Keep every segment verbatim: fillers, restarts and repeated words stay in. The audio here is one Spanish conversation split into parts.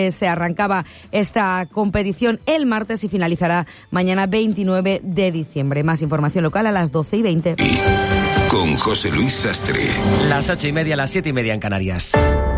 eh, se arrancaba esta competición el martes y finalizará mañana veintinueve de diciembre. Más información local a las doce y veinte. Con José Luis Sastre. Las ocho y media, las siete y media en Canarias.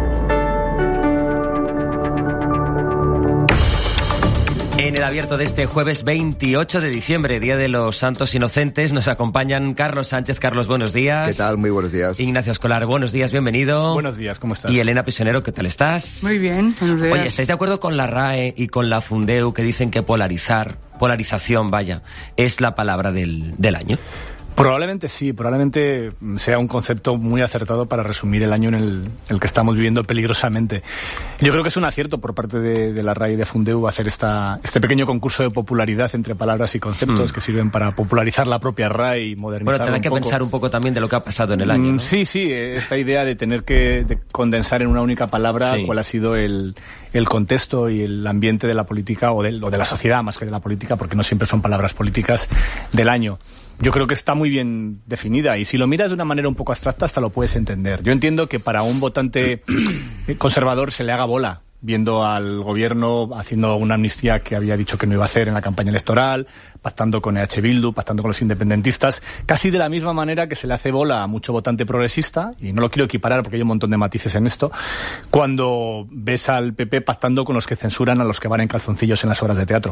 En el abierto de este jueves veintiocho de diciembre, Día de los Santos Inocentes, nos acompañan Carlos Sánchez. Carlos, buenos días. ¿Qué tal? Muy buenos días. Ignacio Escolar, buenos días, bienvenido. Buenos días, ¿cómo estás? Y Elena Pisonero, ¿qué tal estás? Muy bien, buenos días. Oye, ¿estáis de acuerdo con la R A E y con la Fundeu que dicen que polarizar, polarización, vaya, es la palabra del, del año? Probablemente sí, probablemente sea un concepto muy acertado para resumir el año en el, el que estamos viviendo peligrosamente. Yo creo que es un acierto por parte de, de la R A E y de Fundeu hacer esta, este pequeño concurso de popularidad entre palabras y conceptos mm. que sirven para popularizar la propia R A E y modernizarla. Bueno, tendrá que poco. pensar un poco también de lo que ha pasado en el año, ¿no? Sí, sí, esta idea de tener que de condensar en una única palabra sí. cuál ha sido el, el contexto y el ambiente de la política o de, o de la sociedad más que de la política, porque no siempre son palabras políticas del año. Yo creo que está muy bien definida y si lo miras de una manera un poco abstracta hasta lo puedes entender. Yo entiendo que para un votante conservador se le haga bola viendo al gobierno haciendo una amnistía que había dicho que no iba a hacer en la campaña electoral, pactando con E H Bildu, pactando con los independentistas, casi de la misma manera que se le hace bola a mucho votante progresista, y no lo quiero equiparar porque hay un montón de matices en esto, cuando ves al P P pactando con los que censuran a los que van en calzoncillos en las obras de teatro.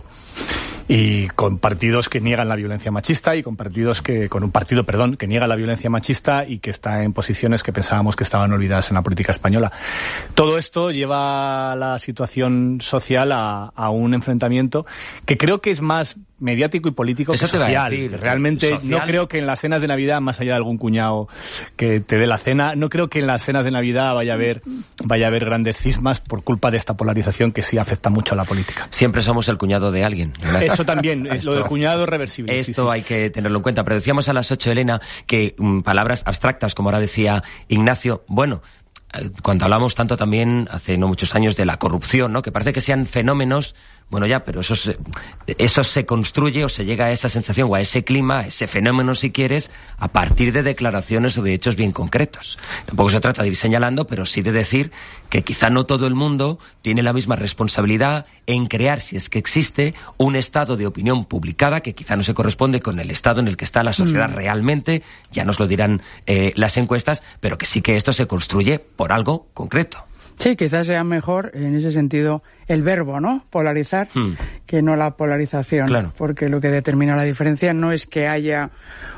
Y con partidos que niegan la violencia machista y con partidos que, con un partido, perdón, que niega la violencia machista y que está en posiciones que pensábamos que estaban olvidadas en la política española. Todo esto lleva a la situación social a, a un enfrentamiento que creo que es más mediático y político Eso que te social. Va a decir, Realmente social. No creo que en las cenas de Navidad, más allá de algún cuñado que te dé la cena, no creo que en las cenas de Navidad vaya a haber vaya a haber grandes cismas por culpa de esta polarización que sí afecta mucho a la política. Siempre somos el cuñado de alguien. Eso también, esto, lo del cuñado es reversible. Esto sí, sí. hay que tenerlo en cuenta. Pero decíamos a las ocho, Elena, que um, palabras abstractas, como ahora decía Ignacio, bueno, cuando hablamos tanto también hace no muchos años de la corrupción, ¿no? Que parece que sean fenómenos, bueno ya, pero eso se, eso se construye o se llega a esa sensación o a ese clima, a ese fenómeno si quieres, a partir de declaraciones o de hechos bien concretos. Tampoco se trata de ir señalando, pero sí de decir que quizá no todo el mundo tiene la misma responsabilidad en crear, si es que existe, un estado de opinión publicada que quizá no se corresponde con el estado en el que está la sociedad mm. realmente, ya nos lo dirán eh, las encuestas, pero que sí que esto se construye por algo concreto. Sí, quizás sea mejor, en ese sentido, el verbo, ¿no? Polarizar, hmm. que no la polarización. Claro. Porque lo que determina la diferencia no es que haya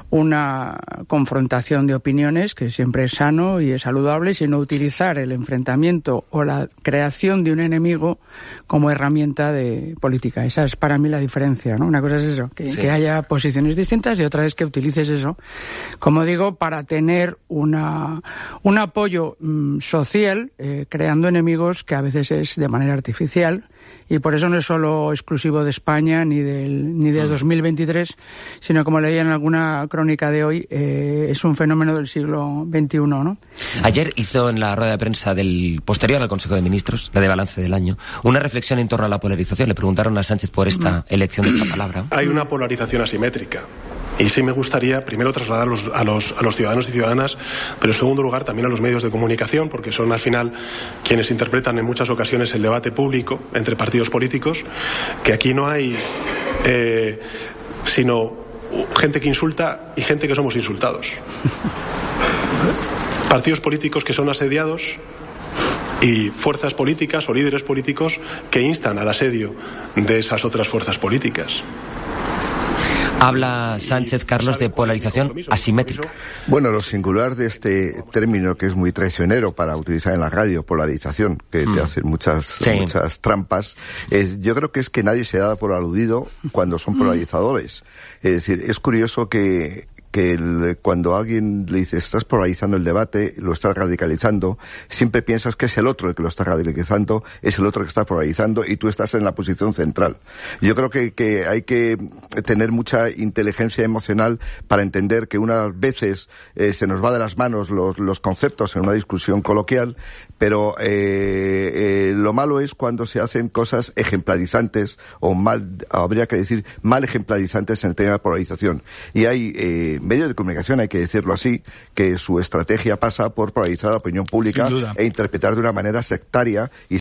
una confrontación de opiniones, que siempre es sano y es saludable, sino utilizar el enfrentamiento o la creación de un enemigo como herramienta de política. Esa es para mí la diferencia, ¿no? Una cosa es eso, que, sí. que haya posiciones distintas, y otra es que utilices eso, como digo, para tener una un apoyo mmm, social, eh, creando enemigos que a veces es de manera artificial. Y por eso no es solo exclusivo de España ni del ni de dos mil veintitrés, sino, como leía en alguna crónica de hoy, eh, es un fenómeno del siglo veintiuno, ¿no? Ayer hizo en la rueda de prensa del posterior al Consejo de Ministros, la de balance del año, una reflexión en torno a la polarización. Le preguntaron a Sánchez por esta elección de esta palabra. Hay una polarización asimétrica. Y sí me gustaría primero trasladar a los, a, los, a los ciudadanos y ciudadanas, pero en segundo lugar también a los medios de comunicación, porque son al final quienes interpretan en muchas ocasiones el debate público entre partidos políticos, que aquí no hay eh, sino gente que insulta y gente que somos insultados. Partidos políticos que son asediados y fuerzas políticas o líderes políticos que instan al asedio de esas otras fuerzas políticas. Habla Sánchez, Carlos, de polarización asimétrica. Bueno, lo singular de este término, que es muy traicionero para utilizar en la radio, polarización, que mm. te hacen muchas sí. muchas trampas, eh, yo creo que es que nadie se da por aludido cuando son polarizadores. Es decir, es curioso que que el, cuando alguien le dice estás polarizando el debate, lo estás radicalizando, siempre piensas que es el otro el que lo está radicalizando, es el otro que está polarizando y tú estás en la posición central. Yo creo que, que hay que tener mucha inteligencia emocional para entender que unas veces eh, se nos va de las manos los, los conceptos en una discusión coloquial, pero eh, eh, lo malo es cuando se hacen cosas ejemplarizantes o mal, habría que decir mal ejemplarizantes en el tema de polarización. Y hay eh, medios de comunicación, hay que decirlo así, que su estrategia pasa por polarizar la opinión pública e interpretar de una manera sectaria y